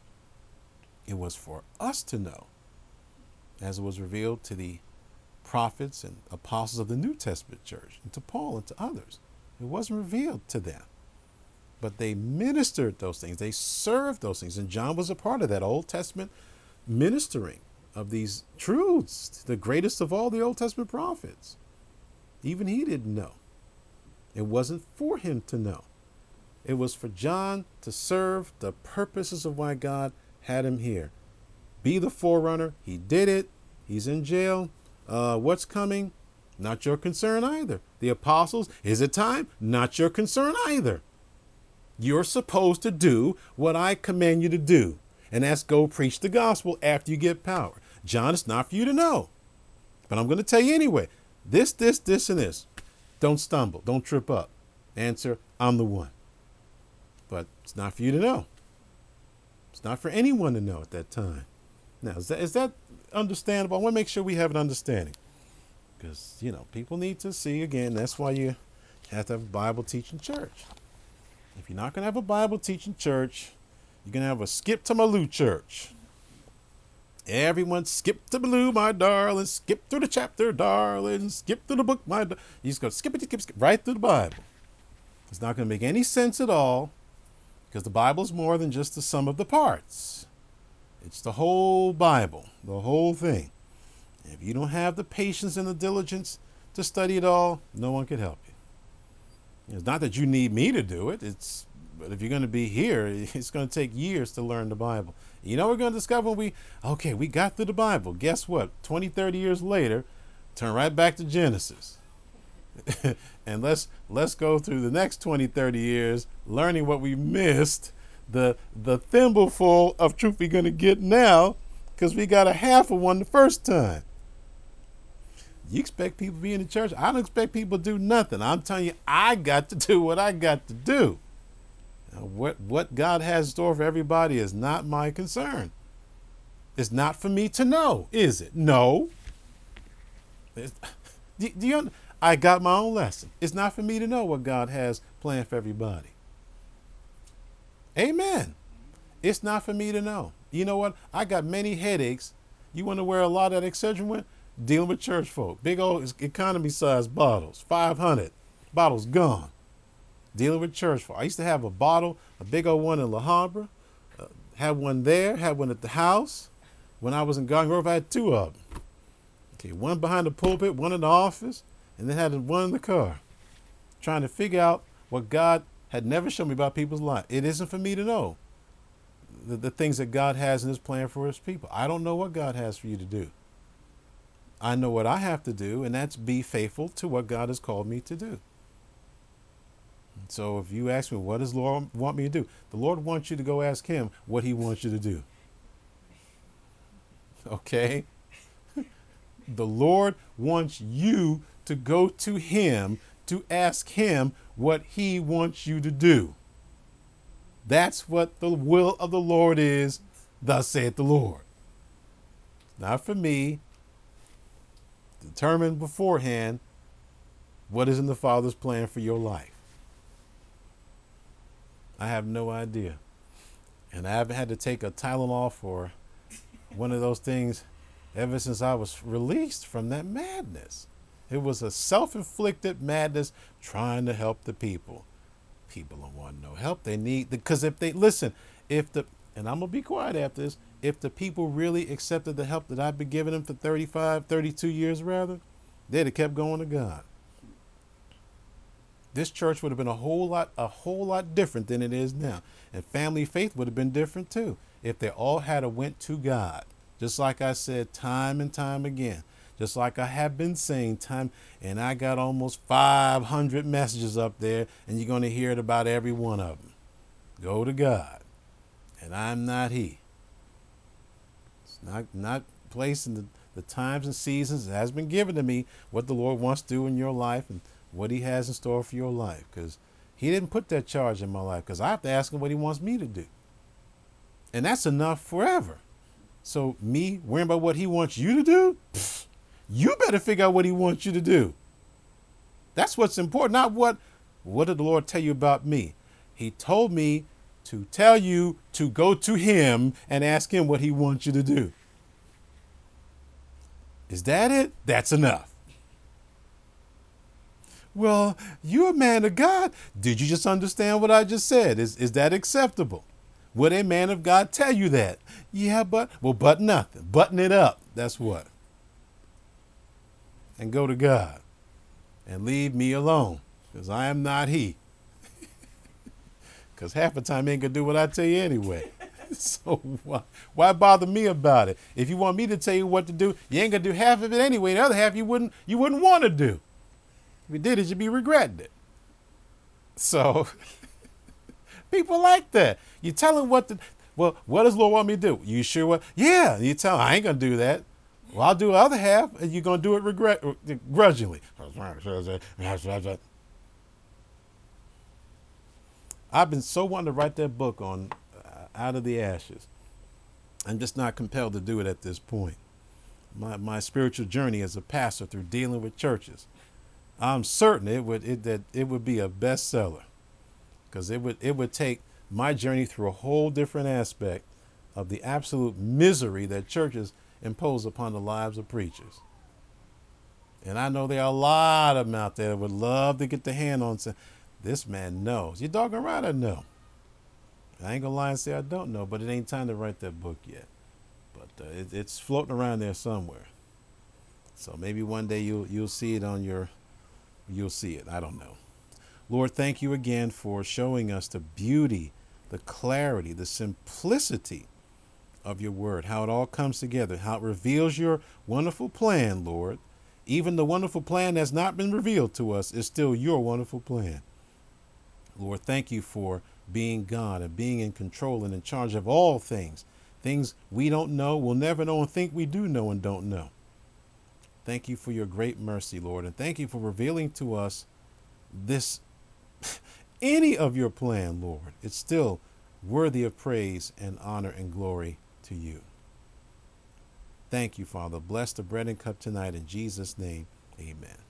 It was for us to know, as it was revealed to the prophets and apostles of the New Testament church, and to Paul and to others. It wasn't revealed to them. But they ministered those things. They served those things. And John was a part of that Old Testament ministering of these truths, the greatest of all the Old Testament prophets. Even he didn't know. It wasn't for him to know. It was for John to serve the purposes of why God had him here. Be the forerunner. He did it. He's in jail. What's coming? Not your concern either. The apostles, is it time? Not your concern either. You're supposed to do what I command you to do. And that's go preach the gospel after you get power. John, it's not for you to know. But I'm going to tell you anyway. This, and this. Don't stumble. Don't trip up. Answer, I'm the one. But it's not for you to know. It's not for anyone to know at that time. Now, is that understandable? I want to make sure we have an understanding. Because, people need to see, again, that's why you have to have a Bible teaching church. If you're not going to have a Bible teaching church, you're going to have a skip to Maloo church. Everyone skip to Maloo, my darling. Skip through the chapter, darling. Skip through the book, my darling. You just go skip right through the Bible. It's not going to make any sense at all, because the Bible is more than just the sum of the parts. It's the whole Bible, the whole thing. If you don't have the patience and the diligence to study it all, no one can help you. It's not that you need me to do it. But if you're going to be here, it's going to take years to learn the Bible. You know, we're going to discover we got through the Bible. Guess what? 20, 30 years later, turn right back to Genesis. And let's go through the next 20, 30 years learning what we missed, the thimbleful of truth we're going to get now, because we got a half of one the first time. You expect people to be in the church? I don't expect people to do nothing. I'm telling you, I got to do what I got to do. Now, what God has in store for everybody is not my concern. It's not for me to know, is it? No. I got my own lesson. It's not for me to know what God has planned for everybody. Amen. It's not for me to know. You know what? I got many headaches You want to wear a lot of that Excedrin with? Dealing with church folk. Big old economy size bottles. 500 bottles gone. Dealing with church folk. I used to have a bottle, a big old one in La Habra. Had one there, had one at the house. When I was in Garden Grove, I had two of them. Okay, one behind the pulpit, one in the office, and then had one in the car. Trying to figure out what God had never shown me about people's life. It isn't for me to know the things that God has in his plan for his people. I don't know what God has for you to do. I know what I have to do, and that's be faithful to what God has called me to do. So if you ask me, what does the Lord want me to do? The Lord wants you to go ask him what he wants you to do. Okay? The Lord wants you to go to him to ask him what he wants you to do. That's what the will of the Lord is, thus saith the Lord. Not for me. Determine beforehand what is in the Father's plan for your life. I have no idea. And I haven't had to take a Tylenol for one of those things ever since I was released from that madness. It was a self-inflicted madness trying to help the people. People don't want no help. They need, because if they listen, and I'm going to be quiet after this, if the people really accepted the help that I've been giving them for 32 years rather, they'd have kept going to God. This church would have been a whole lot different than it is now. And family faith would have been different too, if they all had went to God. Just like I said time and time again, just like I have been saying time, and I got almost 500 messages up there, and you're going to hear it about every one of them. Go to God, and I'm not he. It's not placing the times and seasons that has been given to me, what the Lord wants to do in your life and what he has in store for your life, because he didn't put that charge in my life, because I have to ask him what he wants me to do. And that's enough forever. So me worrying about what he wants you to do, you better figure out what he wants you to do. That's what's important, not what did the Lord tell you about me? He told me to tell you to go to him and ask him what he wants you to do. Is that it? That's enough. Well, you're a man of God. Did you just understand what I just said? Is that acceptable? Would a man of God tell you that? Yeah, but nothing. Button it up. That's what. And go to God and leave me alone, because I am not he. Because half the time he ain't gonna do what I tell you anyway. So why bother me about it? If you want me to tell you what to do, you ain't gonna do half of it anyway. The other half you wouldn't want to do. If you did it, you'd be regretting it. So people like that. You tell them what does the Lord want me to do? You sure what? Yeah. You tell them, I ain't going to do that. Well, I'll do the other half, and you're going to do it grudgingly. I've been so wanting to write that book on Out of the Ashes. I'm just not compelled to do it at this point. My spiritual journey as a pastor through dealing with churches, I'm certain it would be a bestseller, because it would take my journey through a whole different aspect of the absolute misery that churches impose upon the lives of preachers. And I know there are a lot of them out there that would love to get their hand on saying, this man knows. You're doggone right, I know. I ain't gonna lie and say I don't know, but it ain't time to write that book yet. But it's floating around there somewhere. So maybe one day you'll see it you'll see it. I don't know. Lord, thank you again for showing us the beauty, the clarity, the simplicity of your word, how it all comes together, how it reveals your wonderful plan, Lord. Even the wonderful plan that's not been revealed to us is still your wonderful plan. Lord, thank you for being God and being in control and in charge of all things. Things we don't know, we'll never know, and think we do know and don't know. Thank you for your great mercy, Lord, and thank you for revealing to us this, any of your plan, Lord. It's still worthy of praise and honor and glory to you. Thank you, Father. Bless the bread and cup tonight in Jesus' name. Amen.